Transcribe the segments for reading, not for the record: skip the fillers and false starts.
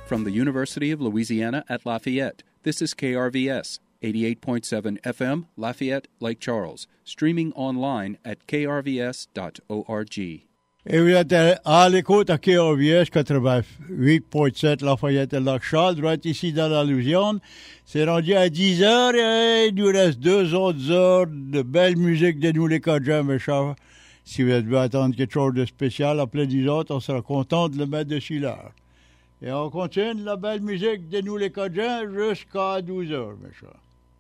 From the University of Louisiana at Lafayette, this is KRVS, 88.7 FM, Lafayette, Lake Charles, streaming online at krvs.org. Et vous êtes à l'écoute à KRVS 88.7 Lafayette et Lake Charles, droit ici dans la Louisiane. C'est rendu à 10 heures et il nous reste 2 autres heures de belle musique de nous les Cajuns, mes chers. Si vous devez attendre quelque chose de spécial après 10 autres, on sera content de le mettre dessus là. Et on continue la belle musique de nous les Cajuns jusqu'à 12 heures, mes chers.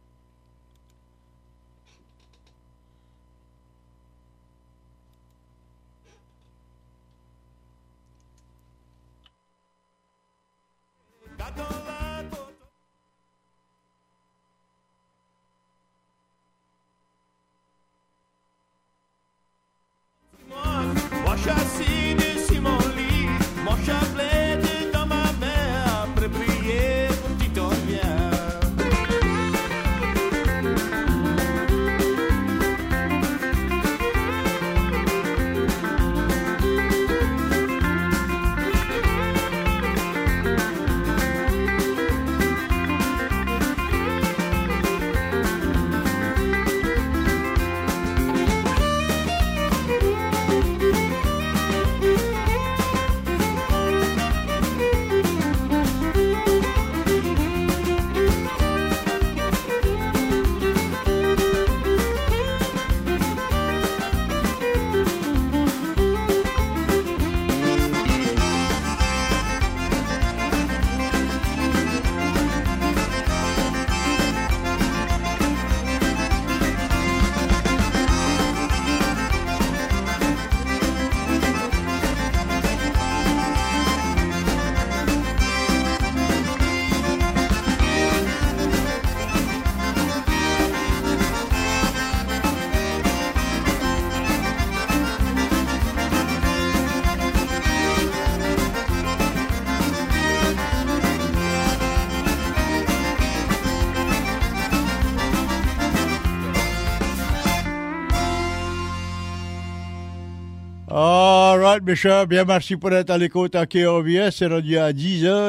All right, mes chers, bien merci pour être à l'écoute à KRVS. C'est rendu à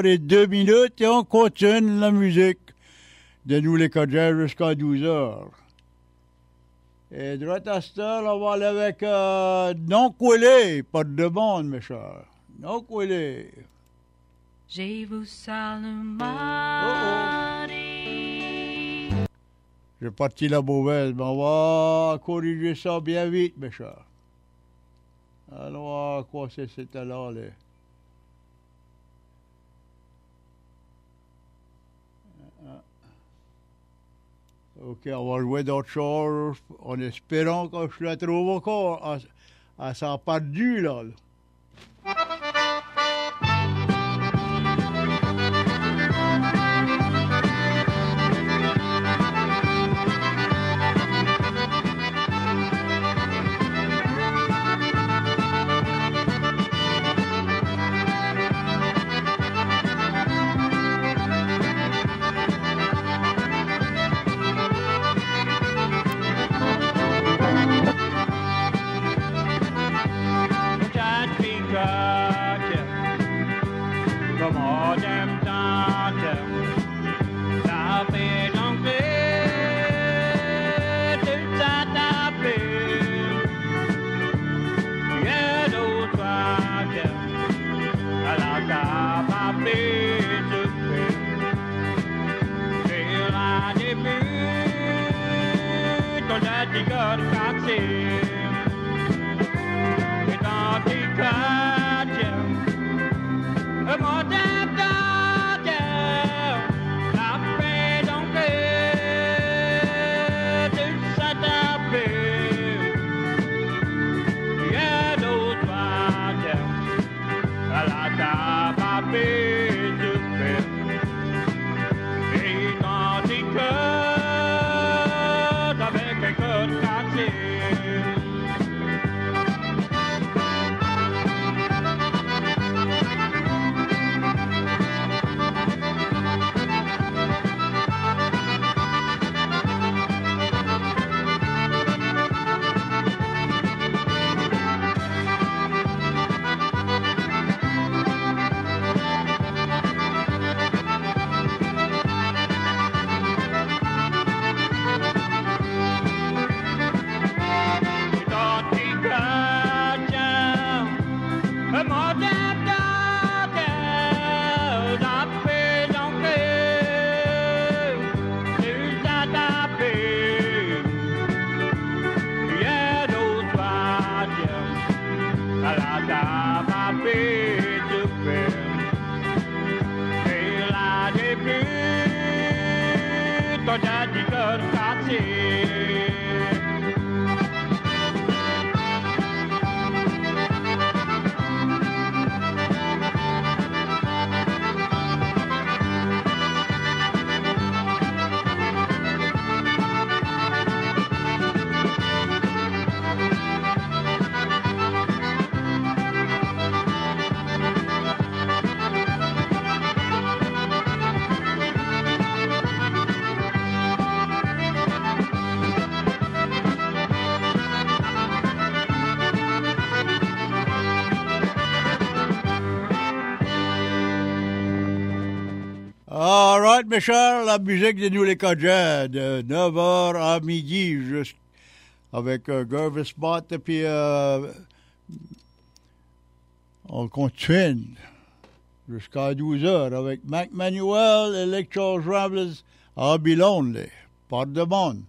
10h02 et on continue la musique de nous les Cajuns jusqu'à 12h. Et droit à cette heure, on va aller avec Non Coulé, pas de demande, mes chers. Non Coulé. J'ai vous salué. J'ai parti la mauvaise, mais on va corriger ça bien vite, mes chers. Alors, quoi c'était là, là? OK, on va jouer d'autres choses en espérant que je la trouve encore à sa perdu, là. Dans tes à la dame à paix de peine. Et là début, ton daddy cœur cassé. All right, mes chers, la musique de Nous les Cajuns, de 9h à midi, avec Gervais Spot, et puis on continue jusqu'à 12h avec Mac Manuel et Lake Charles Ramblers, I'll Be Lonely, par de monde.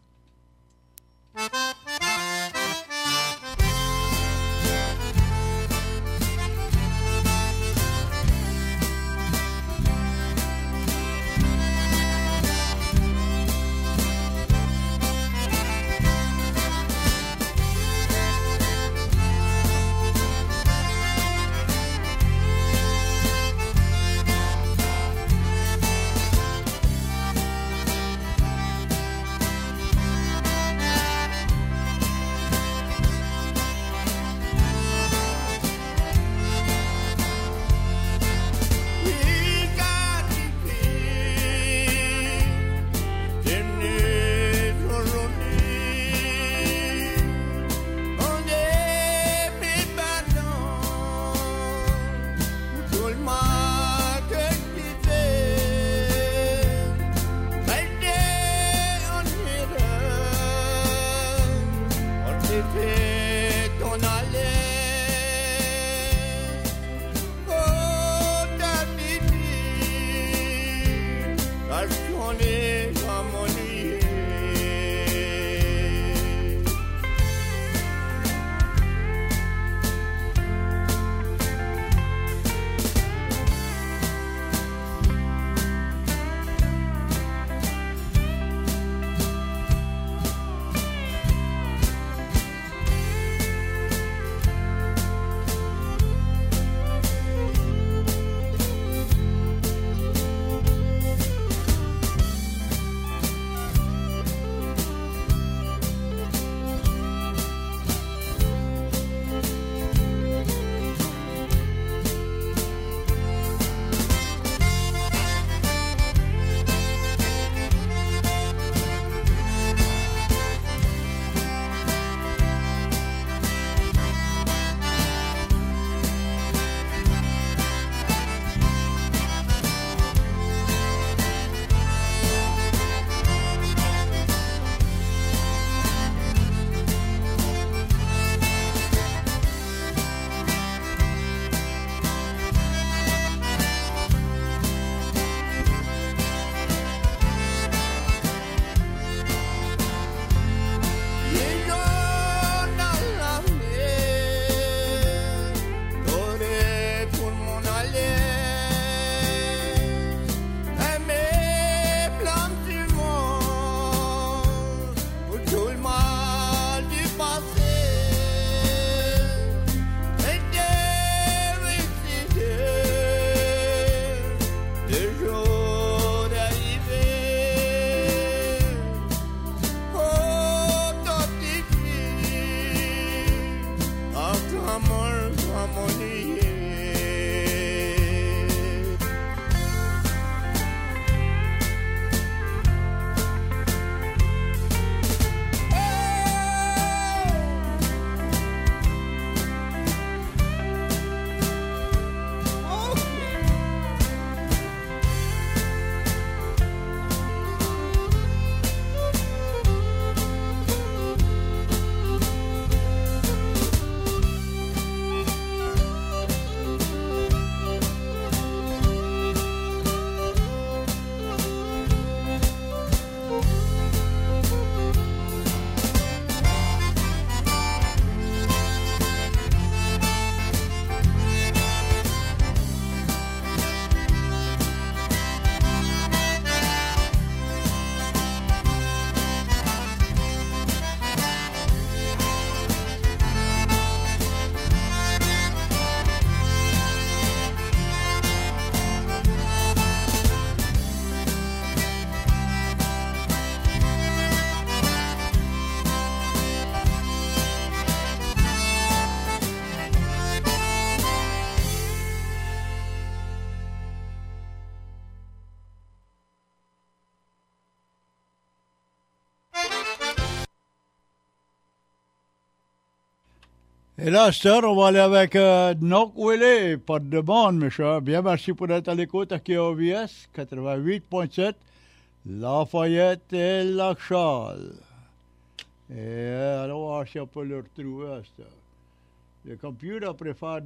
Et là, Star, on va aller avec Knock Willie, pas de demande, mes chers. Bien, merci pour être à l'écoute à KRVS 88.7, Lafayette et Lac-Charles. Et alors, on va voir si on peut le retrouver, Star. Le computer préfère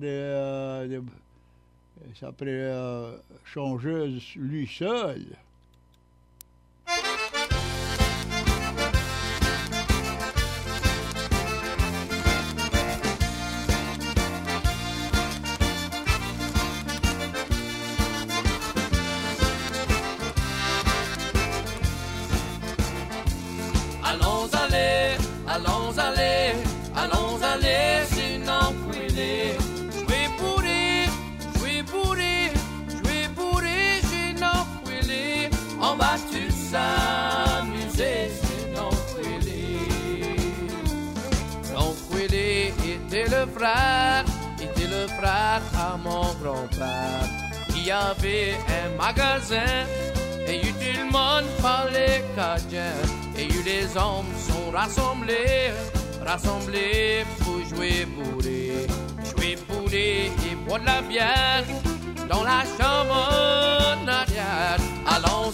ça pourrait changer lui seul. Allons aller, sinon brûler. Jouer bourré, sinon brûler. On va tous s'amuser, sinon brûler. Donc brûler était le frère à mon grand-père. Il y avait un magasin, et tout le monde parlait cadien. Et les hommes sont rassemblés pour jouer bourré et boire de la bière dans la chambre en arrière. Allons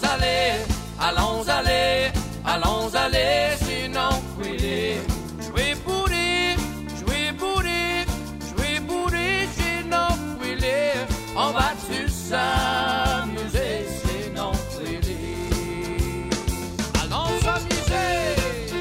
aller, sinon brûler. Jouer bourré, sinon brûler. On va tous s'amuser, sinon brûler. Allons s'amuser.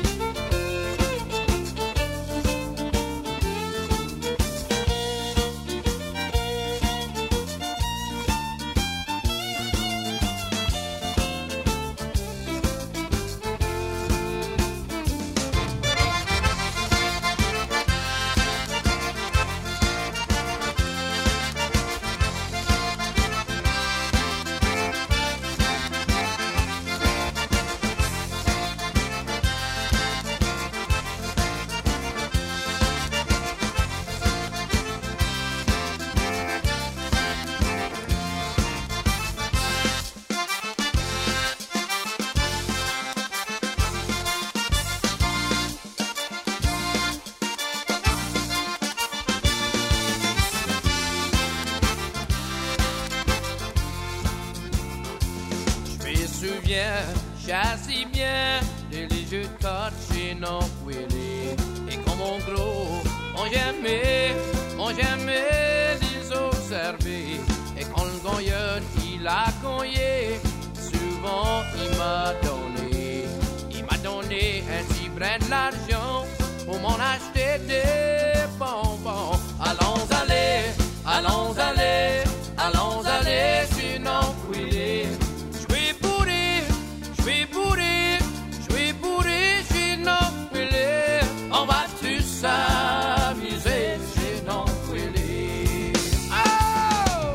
Chassis bien de les jeux de cartes chez nos Willy. Et comme en gros, on jamais les observer. Et quand le gagneur il a gagné, souvent il m'a donné un petit brin de l'argent pour m'en acheter des bonbons. Allons aller, sinon Willy. Jouer bourré, sinon brûler. On va tous s'amuser, sinon brûler. Oh!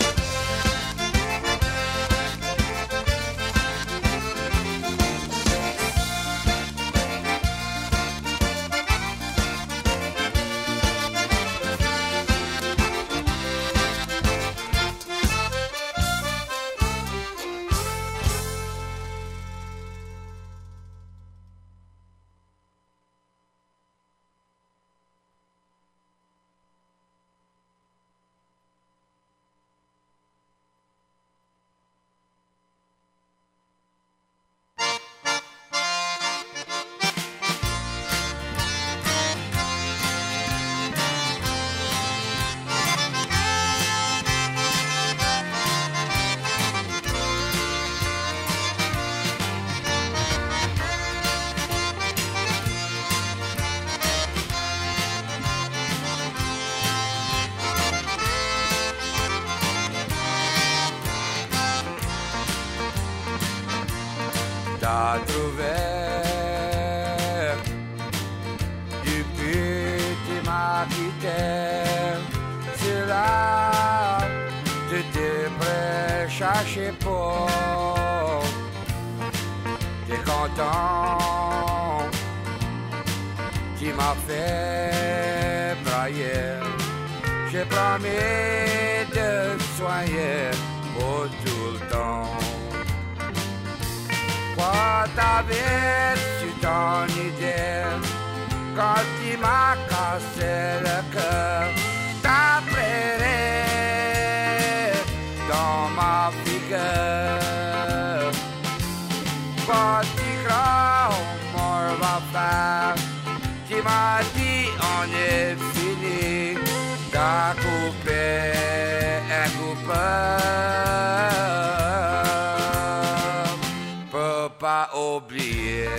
T'as trouvé du petit m'a quitté. C'est là, tu devrais chercher pour. T'es content, tu m'as fait brailler. J'ai promis de soigner pour tout le temps. Quoi t'avais-tu ton idée quand tu m'as cassé le cœur, t'as pleuré dans ma figure. Petit grand mort va faire, tu m'as dit on est fini, t'as coupé un coupeur, peux pas oublier.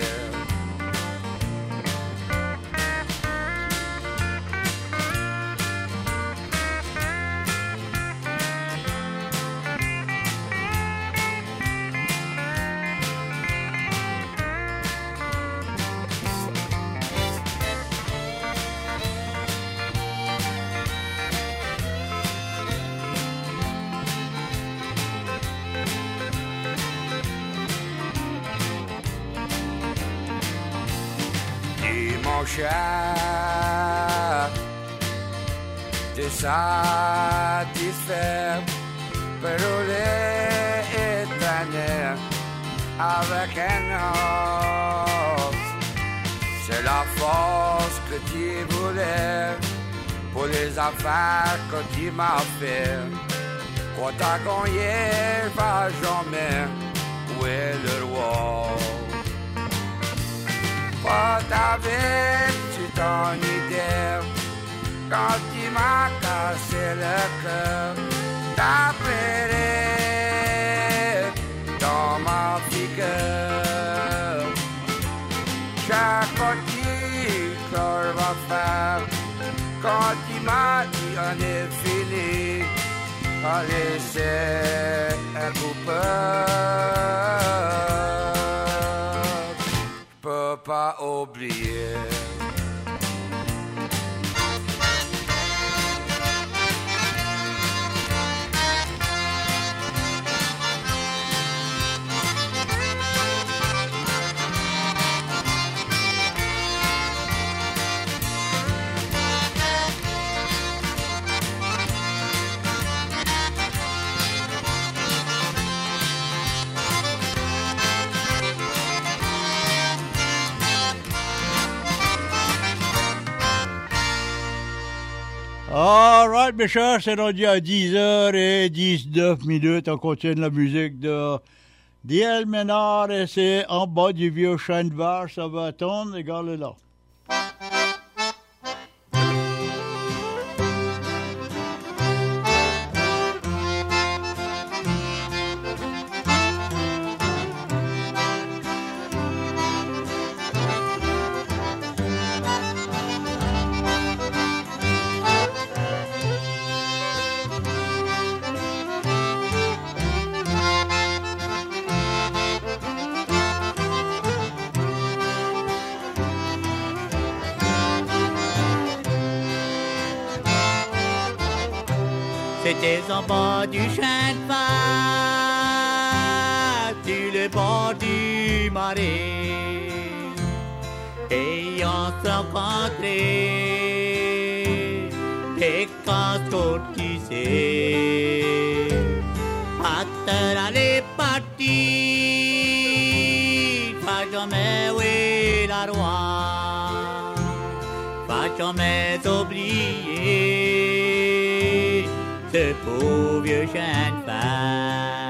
Mon cher, t'es satisfait, peut rouler éternel avec un autre. C'est la force que tu voulais pour les affaires que tu m'as fait. Quand t'as gagné, va jamais, où est le roi? Pas t'avais-tu ton idée quand tu m'as cassé le cœur, t'as pleuré dans ma figure. Chaque petit cœur va faire quand tu m'as dit on est fini, a laissé un coupeur, peux pas oublier. All right, mes chers, c'est rendu à 10h19. On continue la musique de D.L. Ménard et c'est en bas du vieux chêne de vache. Ça va attendre, regardez là. C'était en bas du chêne de vache, sur le bord du marais, et on s'est rencontrés, et quand tu sais, acteur allait partir, pas jamais où est la roi, pas jamais oublier ce pauvre vieux chêne de vache.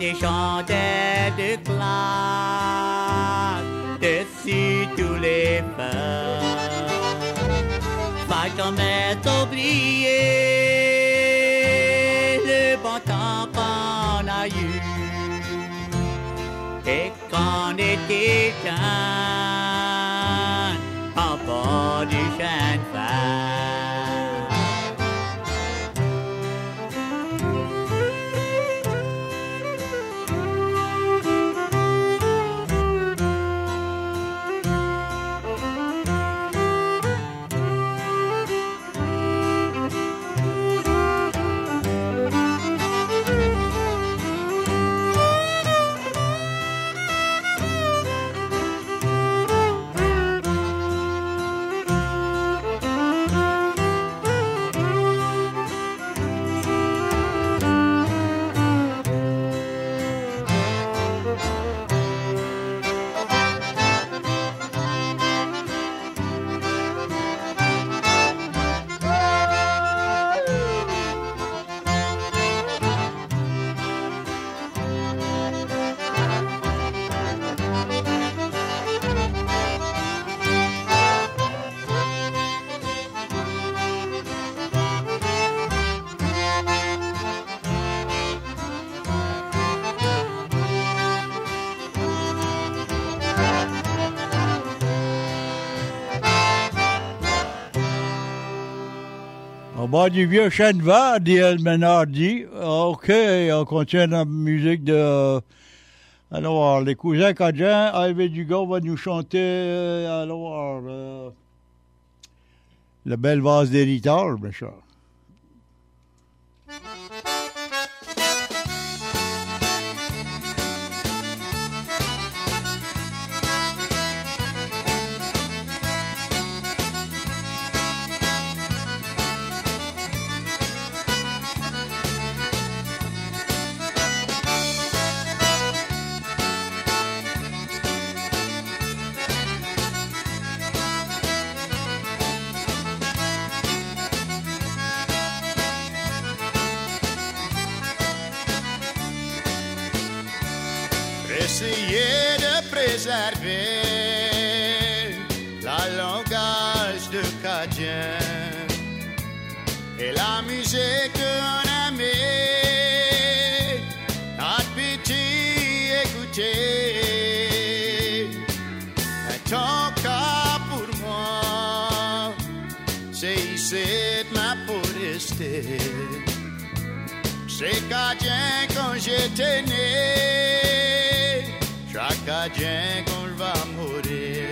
des chanteurs de classe dessus tous les feux. Va jamais oublier le bon temps qu'on a eu. Et qu'on était jeunes en bord du chemin de fer. Au bord du vieux chêne vert, dit El Menardi. OK, on continue la musique de... Alors, les cousins Cajun, Ivy Dugas va nous chanter, la belle vase d'héritage, bien sûr. Essayer de préserver la langage de Cajun et la musique qu'on aimait, notre petit écouter. Tant qu'à pour moi, c'est ici ma pour rester. C'est Cajun quand j'étais né. Chaque Cajun qu'on va mourir.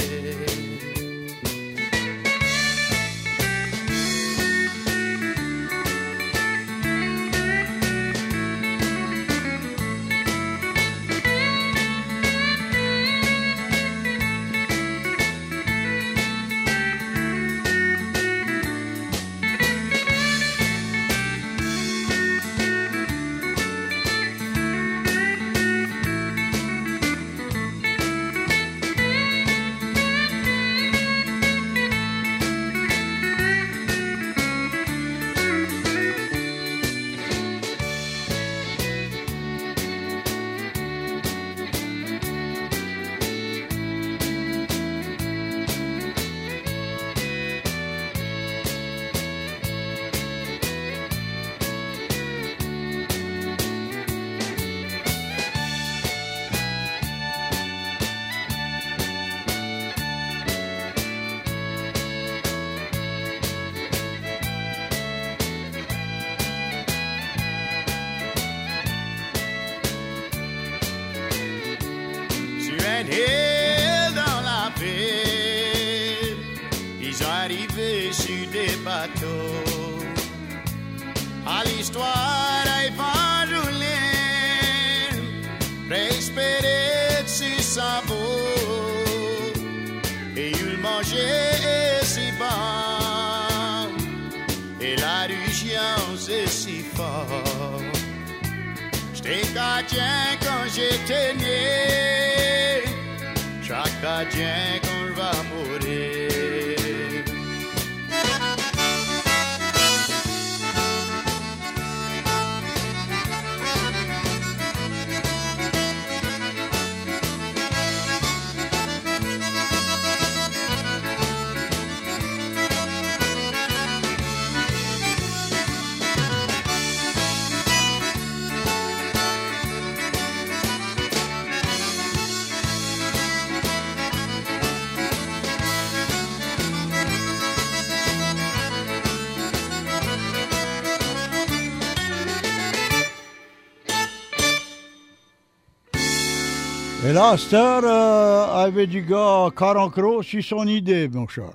Et dans la ville, ils ont arrivé sur des bateaux. À l'histoire évangélique, respecter si ça vaut. Et ils mangeaient si bon, et la religion c'est si fort. J'étais Cajun quand j'étais né. Chaque Cajun qu'on va mourir. Et là, Star avait du gars Carencro sur son idée, mon cher.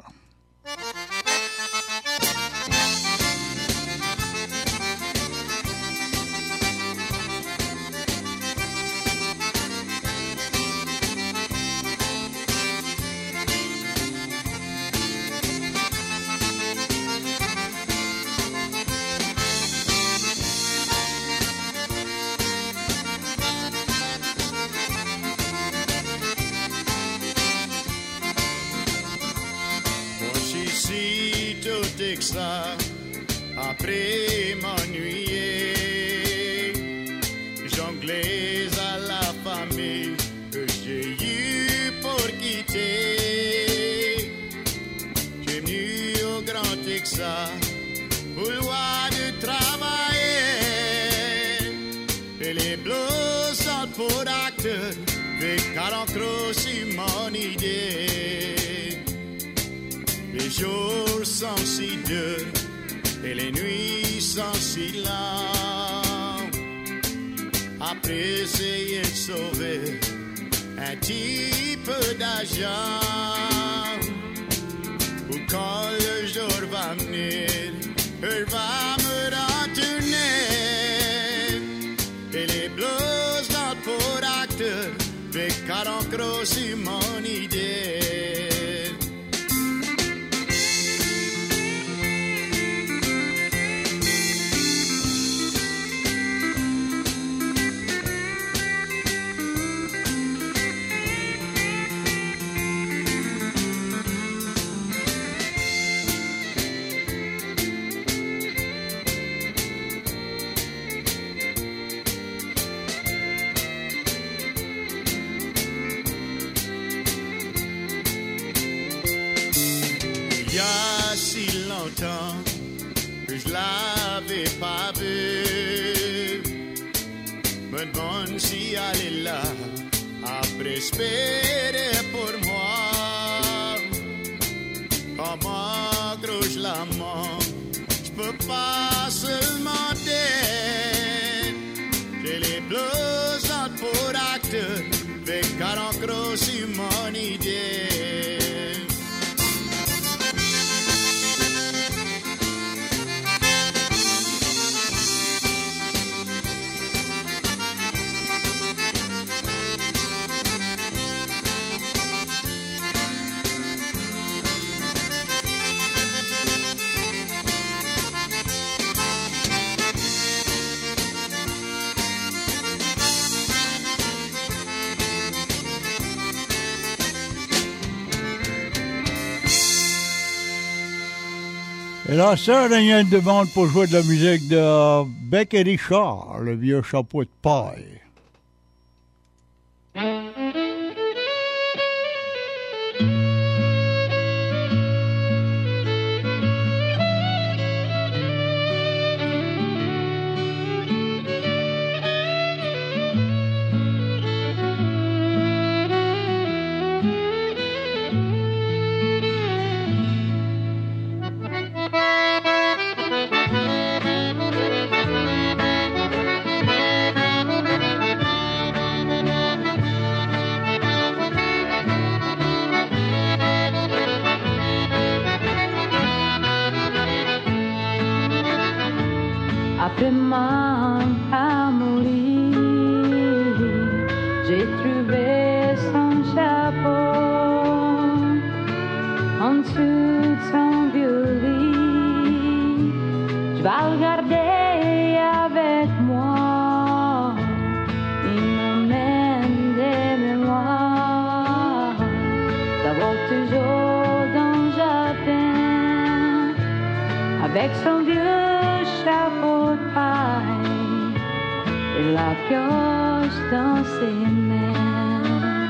Après m'ennuyer, jonglais à la famille que j'ai eu pour quitter. J'ai venu au Grand Texas, vouloir de travailler. Et les blues sont pour acteurs, avec Carencro sur mon idée. Les jours sont si durs et les nuits sont si longues. Après essayer de sauver un petit peu d'argent, ou quand le jour va venir, elle va me retourner. Et les blues dans pour acteurs, avec Carencro sur mon idée. Que je l'avais pas vu, me demande si elle est là, après espérer pour moi. Comment gros je la mens, je peux pas seulement dire. J'ai les blues pour acteurs, avec Carencro sur mon idée. Et là, ça, il y a une demande pour jouer de la musique de Bec et Richard, le vieux chapeau de paille. Après ma mourir, j'ai trouvé son chapeau en dessous de son violet. Je vais le garder avec moi, il m'emmène des mémoires d'avoir toujours dans le jardin avec son vieux chapeau de paille et la pioche dans ses mains.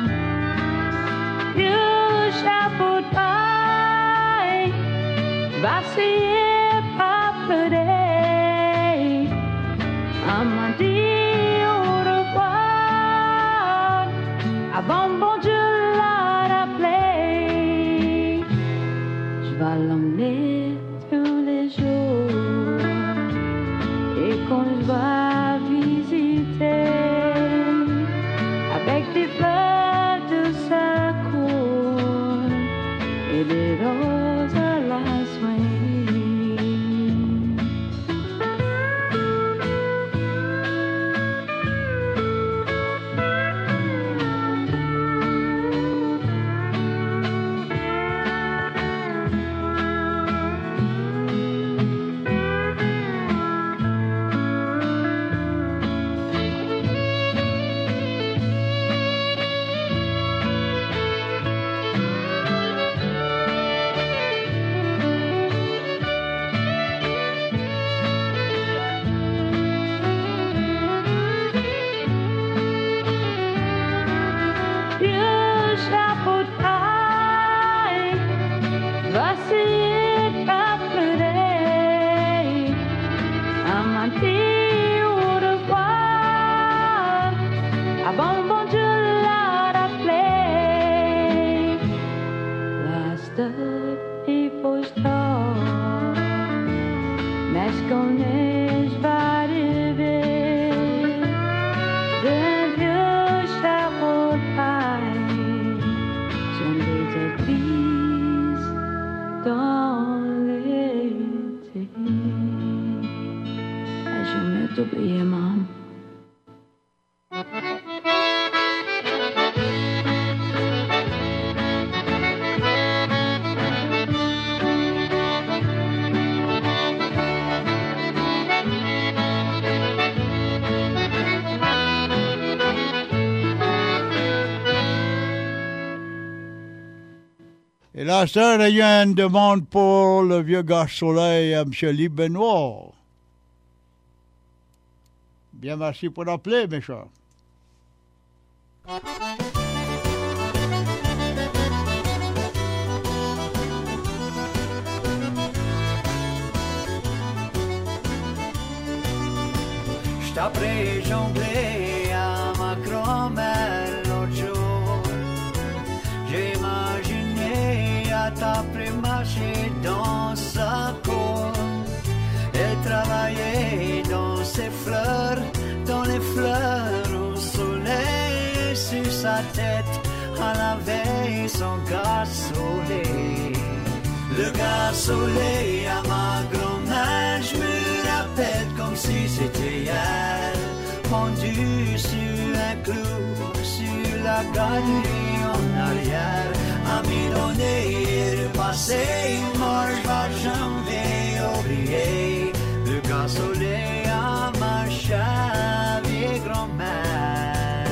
Vieux chapeau de paille, va essayer pas pleurer. Elle m'a dit au revoir avant bon Dieu l'a rappelé. Je vais l'emmener tous les jours et qu'on va visiter avec des fleurs. Et là, ça, il y a une demande pour le vieux gars soleil à M. Lee Benoît. Bien, merci pour l'appeler, mes chers. J't'apprends jongler à ma grand-mère l'autre jour. J'ai imaginé à t'apprendre marcher dans sa cour. Elle travaillait dans ses fleurs, dans les fleurs au soleil. Sur sa tête, elle avait son gars soleil. Le gars soleil à ma grand-mère, je me rappelle comme si c'était hier. Pendu sur un clou, sur la galerie en arrière. Ami donné, le passé, moi je vais jamais oublier. Le gars soleil à ma chère vieille grand-mère.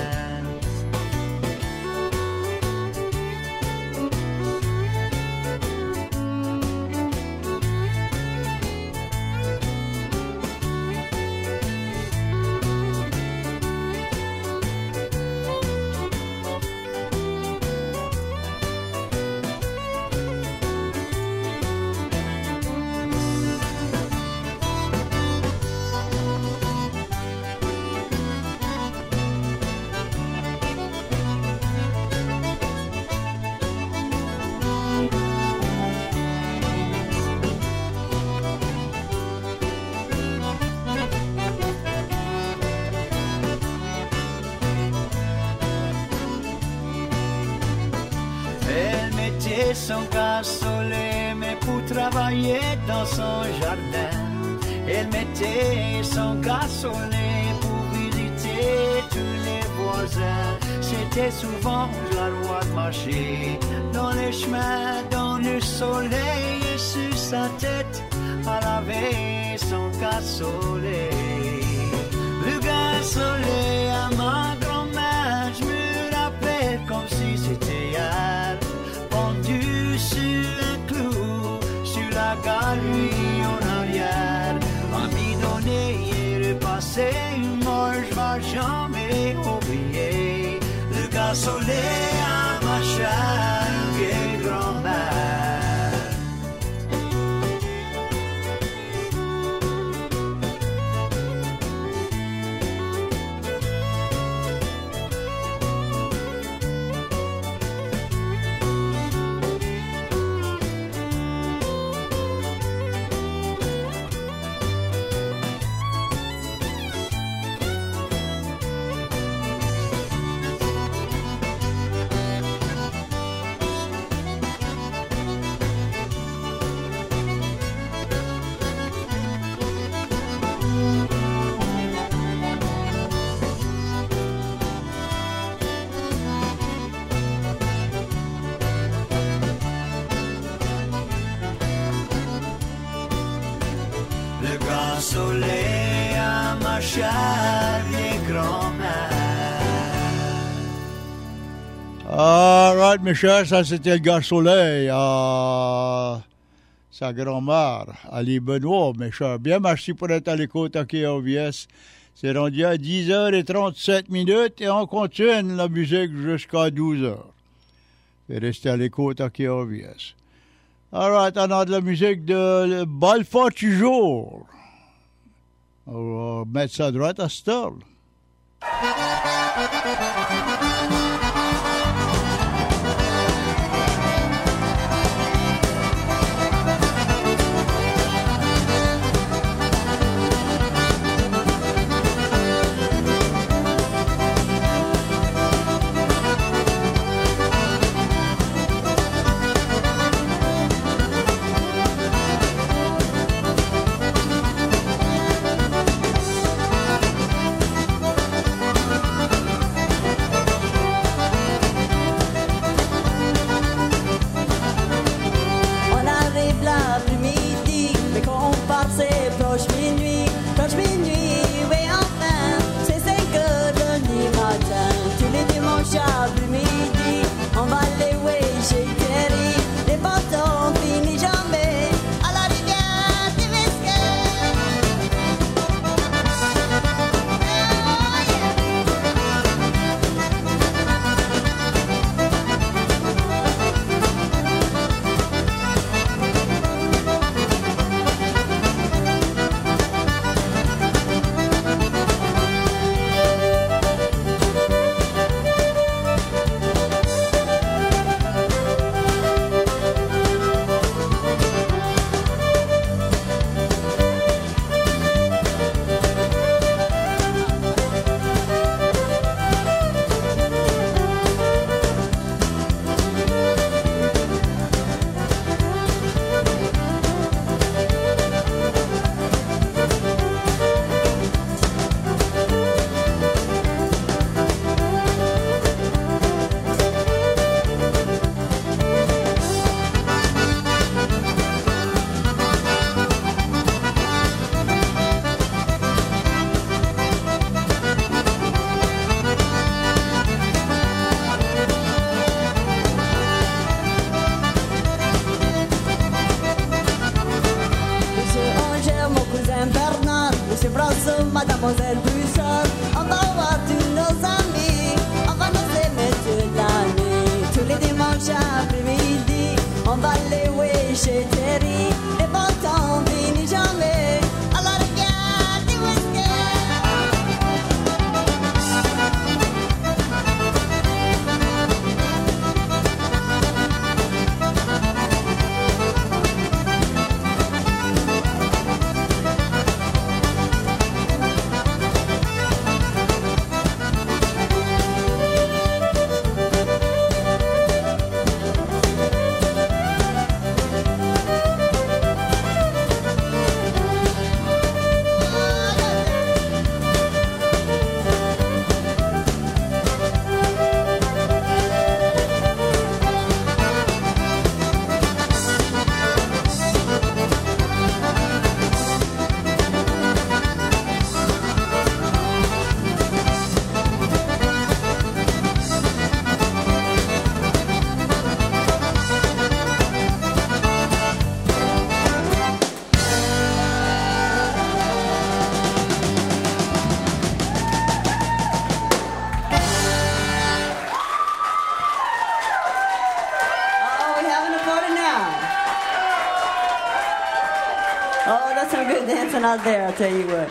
Son gars soleil, mais pour travailler dans son jardin. Elle mettait son gars soleil pour visiter tous les voisins. C'était souvent la loi de marcher dans les chemins, dans le soleil. Et sur sa tête, elle avait son gars soleil. Le gars soleil à ma grand-mère, je me rappelle comme si c'était hier. Pendu sur un clou, sur la galerie en arrière. Ami donné et le passé, moi je vais jamais oublier. Le gars soleil à ma chère vieille grand-mère. Soleil à ma chère vieille grand-mère. All right, mes chers, ça c'était le gars soleil à sa grand-mère, Ali Benoît, mes chers. Bien, merci pour être à l'écoute à KRVS. C'est rendu à 10h37 et on continue la musique jusqu'à 12h. Et restez à l'écoute à KRVS. All right, on a de la musique de Balfour toujours. On va mettre ça droit à Stol. mademoiselle Bouchard. On va voir tous nos amis, on va nous aimer toute la nuit. Tous les dimanches après-midi, on va les louer chez Terry. Les bons temps finissent jamais, alors regarde du whisky. Oh, that's some good dancing out there, I'll tell you what.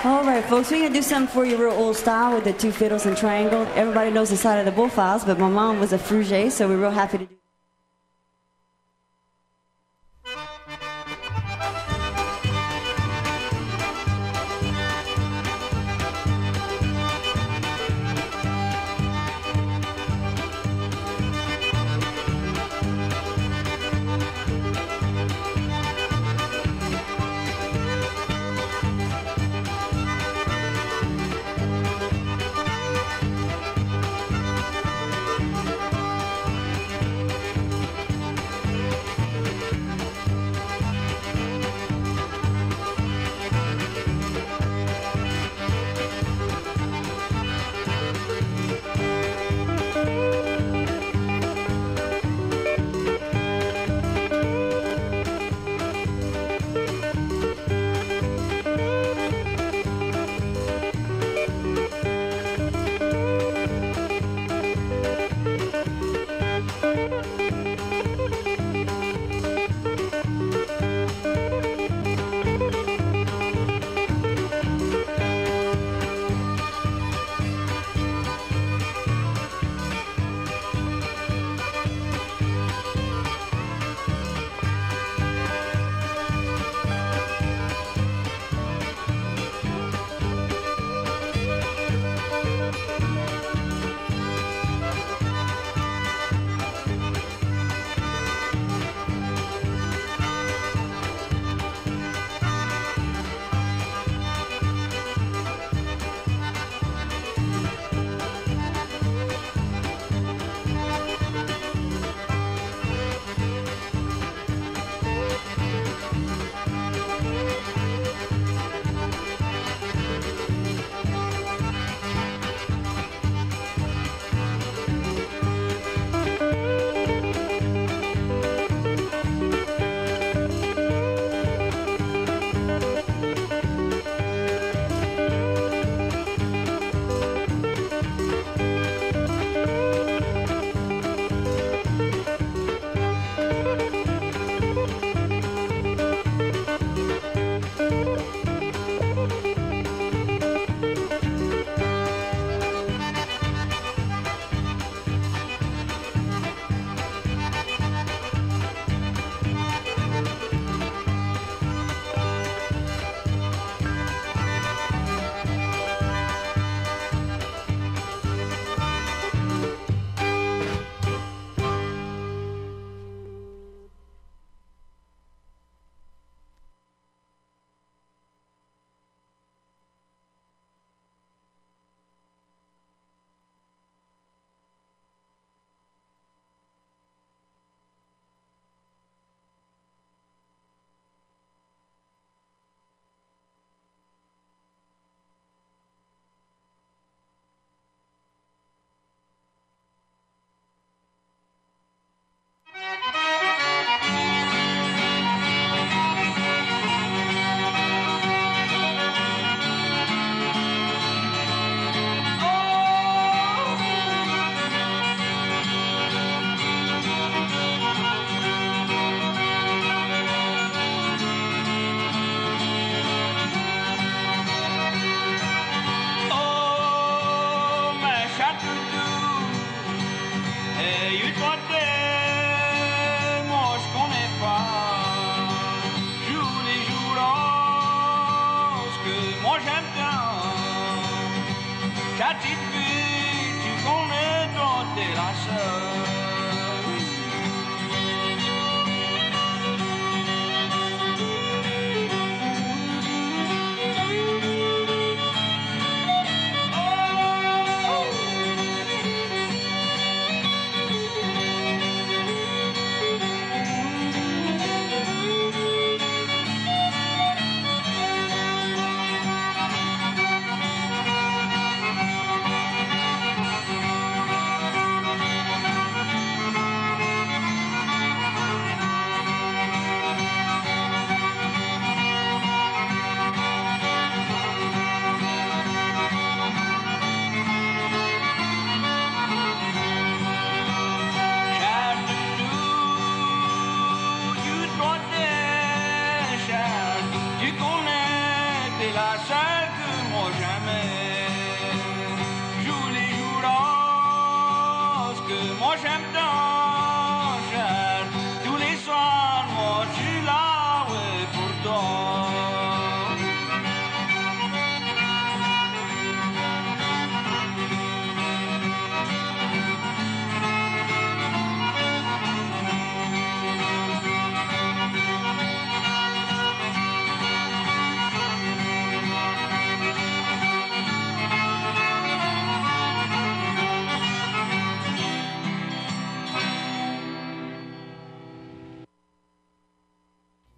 All right, folks, we're going to do something for you real old style with the two fiddles and triangle. Everybody knows the side of the Bullfiles, but my mom was a Frugier, so we're real happy to do.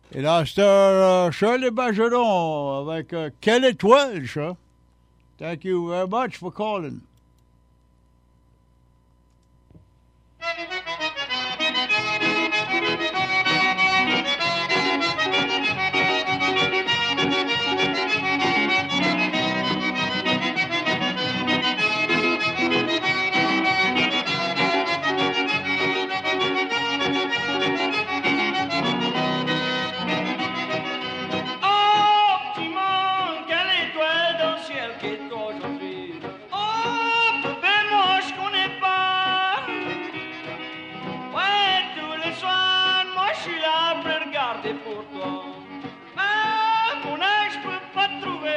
Et là, c'est Shirley Bergeron avec Quelle étoile, ça? Thank you very much for calling. Pour toi, mais mon âge je peux pas te trouver.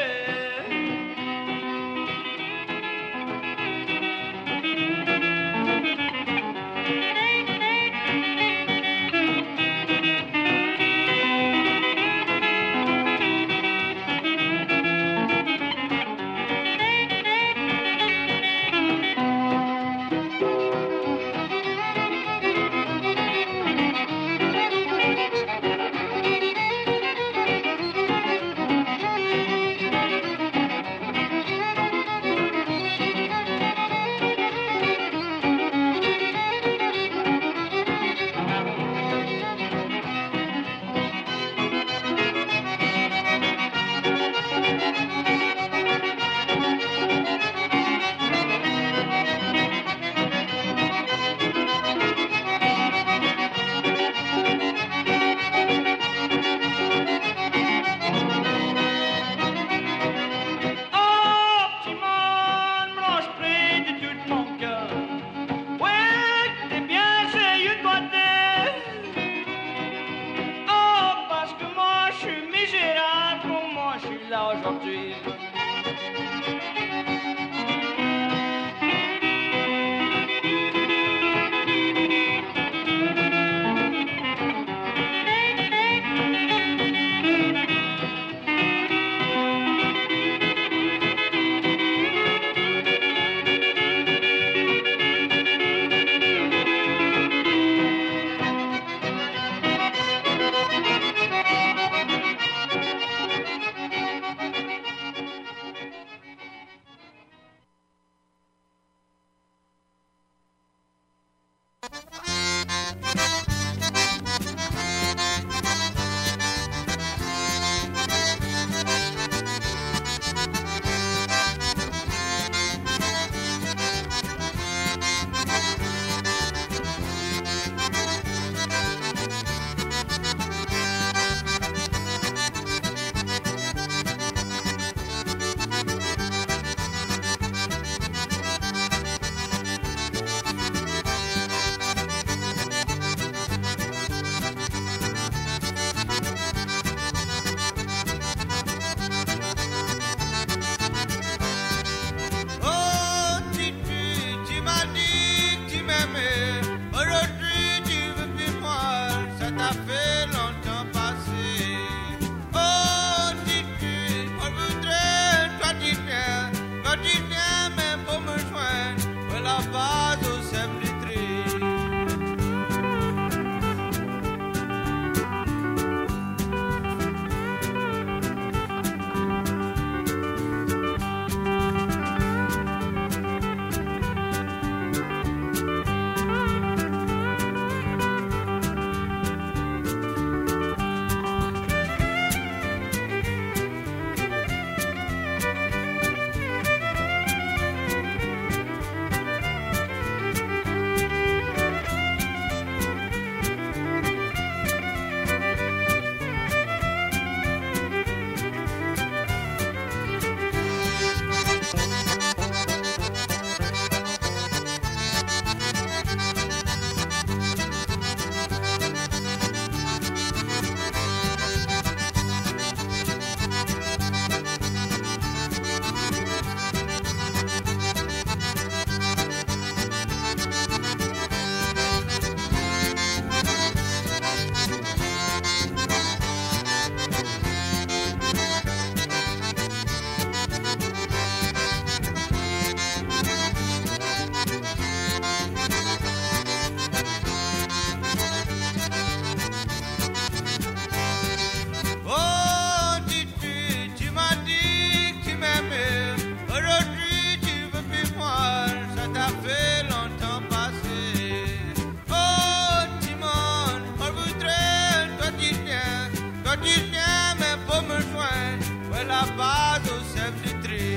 quotidien, mais faut me joindre, ouais, la base au chef du tri.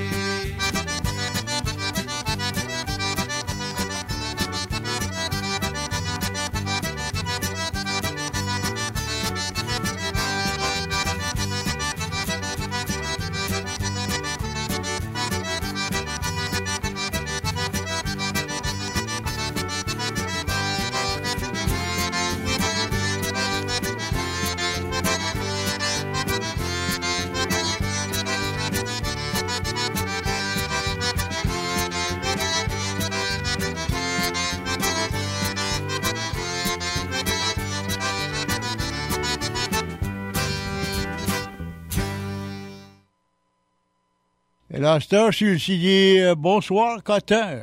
Et là, cette heure, je suis dit bonsoir, Cotin.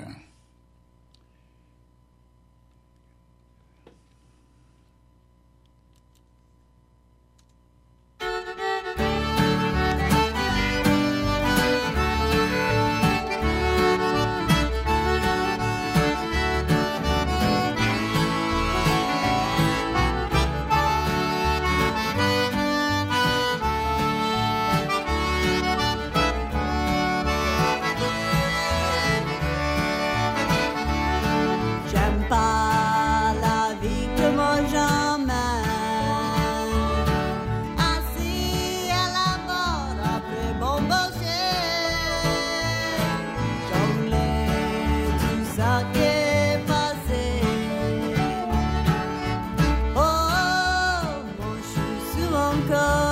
Encore